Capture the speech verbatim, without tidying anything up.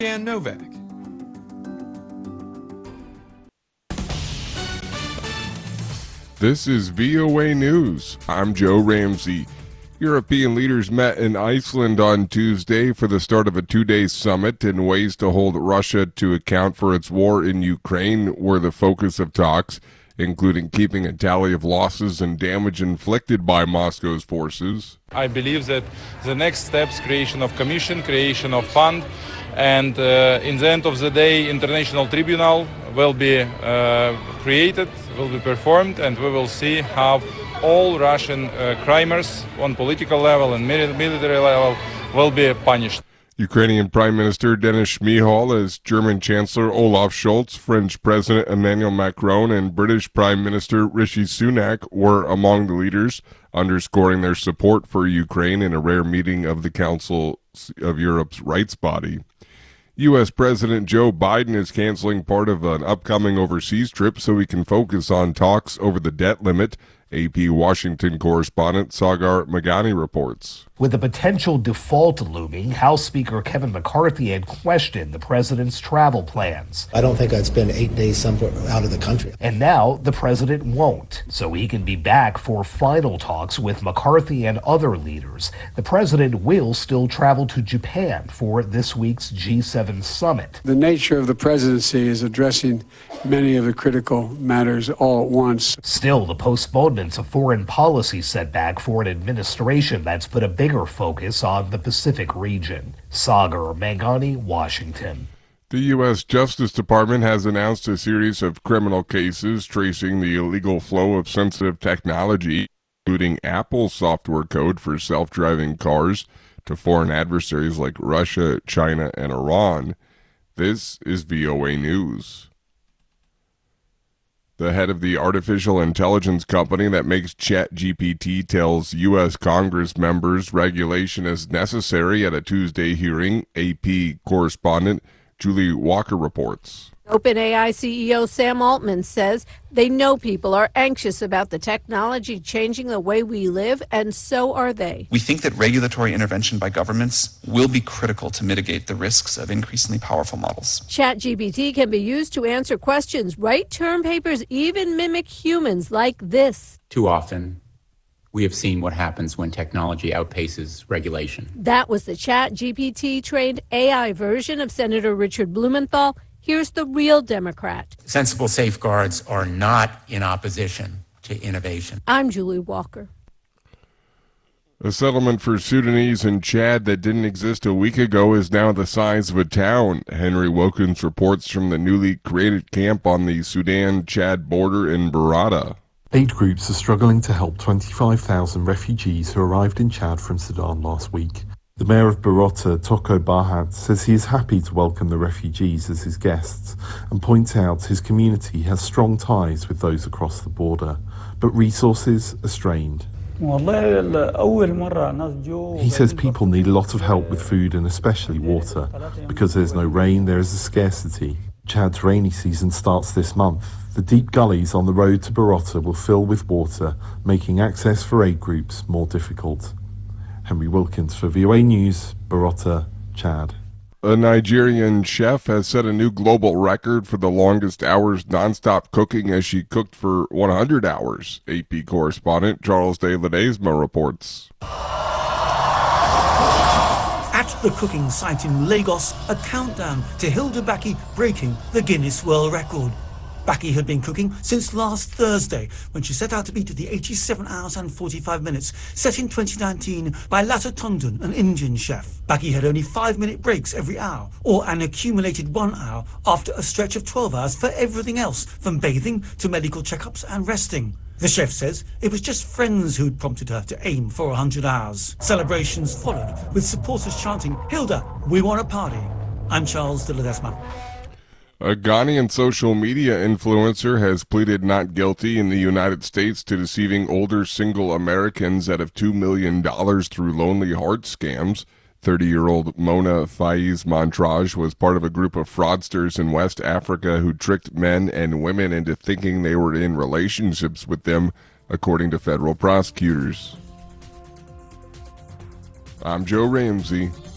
Dan Novak. This is V O A News. I'm Joe Ramsey. European leaders met in Iceland on Tuesday for the start of a two-day summit, and ways to hold Russia to account for its war in Ukraine were the focus of talks, including keeping a tally of losses and damage inflicted by Moscow's forces. I believe that the next steps, creation of commission, creation of fund, and uh, in the end of the day, international tribunal will be uh, created, will be performed, and we will see how all Russian uh, criminals on political level and military level will be punished. Ukrainian Prime Minister Denis Shmyhal, as German Chancellor Olaf Scholz, French President Emmanuel Macron, and British Prime Minister Rishi Sunak were among the leaders, underscoring their support for Ukraine in a rare meeting of the Council of Europe's rights body. U S President Joe Biden is canceling part of an upcoming overseas trip so he can focus on talks over the debt limit. A P Washington correspondent Sagar Meghani reports. With a potential default looming, House Speaker Kevin McCarthy had questioned the president's travel plans. I don't think I'd spend eight days somewhere out of the country. And now the president won't, so he can be back for final talks with McCarthy and other leaders. The president will still travel to Japan for this week's G seven summit. The nature of the presidency is addressing many of the critical matters all at once. Still, the postponement's a foreign policy setback for an administration that's put a bigger focus on the Pacific region. Sagar Meghani, Washington. The U S Justice Department has announced a series of criminal cases tracing the illegal flow of sensitive technology, including Apple's software code for self-driving cars, to foreign adversaries like Russia, China, and Iran. This is V O A News. The head of the artificial intelligence company that makes ChatGPT tells U S Congress members regulation is necessary at a Tuesday hearing, A P correspondent Julie Walker reports. OpenAI C E O Sam Altman says they know people are anxious about the technology changing the way we live, and so are they. We think that regulatory intervention by governments will be critical to mitigate the risks of increasingly powerful models. ChatGPT can be used to answer questions, write term papers, even mimic humans like this. Too often, we have seen what happens when technology outpaces regulation. That was the ChatGPT-trained A I version of Senator Richard Blumenthal. Here's the real Democrat. Sensible safeguards are not in opposition to innovation. I'm Julie Walker. A settlement for Sudanese in Chad that didn't exist a week ago is now the size of a town. Henry Wilkins reports from the newly created camp on the Sudan-Chad border in Barada. Aid groups are struggling to help twenty-five thousand refugees who arrived in Chad from Sudan last week. The mayor of Barota, Toko Bahad, says he is happy to welcome the refugees as his guests and points out his community has strong ties with those across the border, but resources are strained. He says people need a lot of help with food and especially water. Because there's no rain, there is a scarcity. Chad's rainy season starts this month. The deep gullies on the road to Barota will fill with water, making access for aid groups more difficult. Henry Wilkins for V O A News, Barota, Chad. A Nigerian chef has set a new global record for the longest hours nonstop cooking as she cooked for one hundred hours. A P correspondent Charles De Ledesma reports. At the cooking site in Lagos, a countdown to Hilda Baki breaking the Guinness World Record. Baki had been cooking since last Thursday, when she set out to beat the eighty-seven hours and forty-five minutes set in twenty nineteen by Lata Tondon, an Indian chef. Baki had only five-minute breaks every hour, or an accumulated one hour after a stretch of twelve hours for everything else, from bathing to medical checkups and resting. The chef says it was just friends who'd prompted her to aim for one hundred hours. Celebrations followed, with supporters chanting, "Hilda, we want a party." I'm Charles De Ledesma. A Ghanaian social media influencer has pleaded not guilty in the United States to deceiving older single Americans out of two million dollars through Lonely Heart scams. thirty-year-old Mona Faiz Montrage was part of a group of fraudsters in West Africa who tricked men and women into thinking they were in relationships with them, according to federal prosecutors. I'm Joe Ramsey.